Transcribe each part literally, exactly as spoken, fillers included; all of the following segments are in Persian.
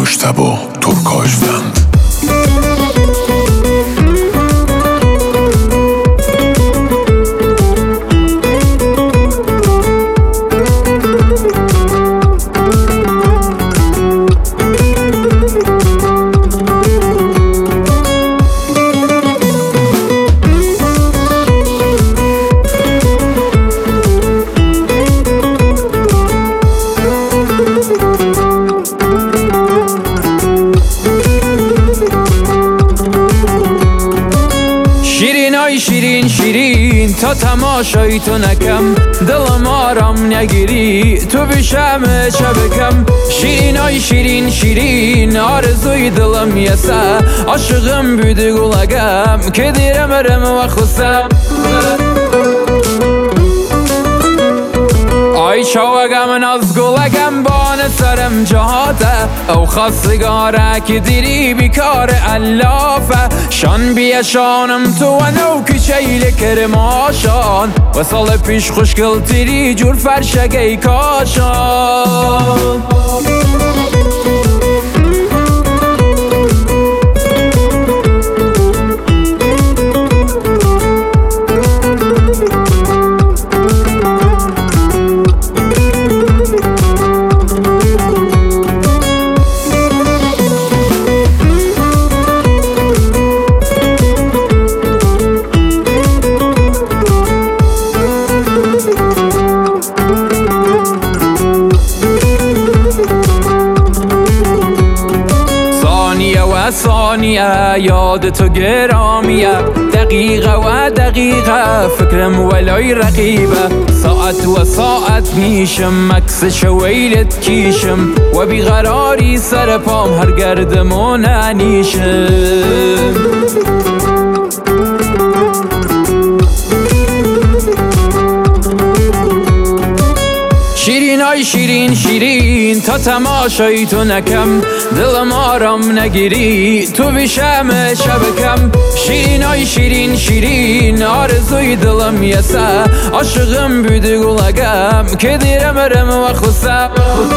مجتبی ترکاژوند. شیرین شیرین تا تماشای تو نکم، دلم آرام نگیری تو بشم شبکم. شیرین ای شیرین شیرین آرزوی دلم یسه، عاشقم بودی گلگم که دیرم رم و خسم. ای شوگم ناز گلگم بان سرم جهاته، او خواستگاره که دیری بیکار علافه. شان بیشانم تو و نو کچیل کرماشان، و سال پیش خوشگل تیری جور فرشگی کاشان. ثانیه یاد تو گرامیه، دقیقه و دقیقه فکرم ولای رقیبه. ساعت و ساعت میشم عکس شویلت کیشم، و بیقراری سر پام هر گردمون انیشم. شیرین ای شیرین شیرین تا تماشای تو نکم، دلم آرام نگیری تو بشم شبکم. شیرین ای شیرین شیرین آرزوی دلم یسه، عاشقم بودی گلگم که دیرم رم و خسم.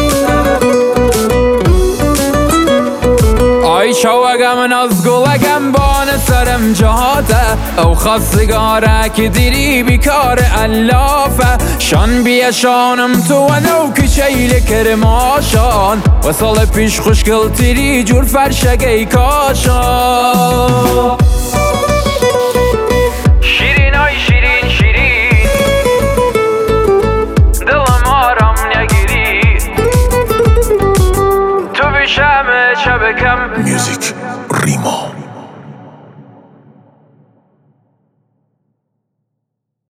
ای شوگم ناز گلگم بان سرم جهاته، او خواستگاره که دیری بیکار علافه. شان بیشانم تو و نو کچیل کرماشان، و سال پیش خوشگل تیری جور فرشگی کاشان. شیرین ای شیرین شیرین دلم آرام نگیری تو بشم شبکم. میوزیک